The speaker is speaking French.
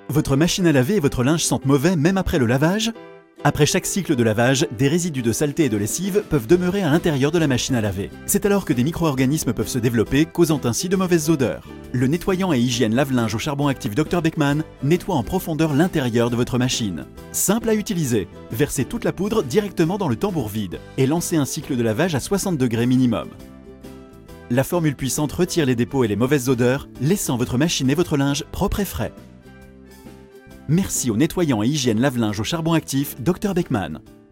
Votre machine à laver et votre linge sentent mauvais même après le lavage? Après chaque cycle de lavage, des résidus de saleté et de lessive peuvent demeurer à l'intérieur de la machine à laver. C'est alors que des micro-organismes peuvent se développer, causant ainsi de mauvaises odeurs. Le nettoyant et hygiène lave-linge au charbon actif Dr Beckmann nettoie en profondeur l'intérieur de votre machine. Simple à utiliser, versez toute la poudre directement dans le tambour vide et lancez un cycle de lavage à 60 degrés minimum. La formule puissante retire les dépôts et les mauvaises odeurs, laissant votre machine et votre linge propres et frais. Merci au nettoyant et hygiène lave-linge au charbon actif Dr Beckmann.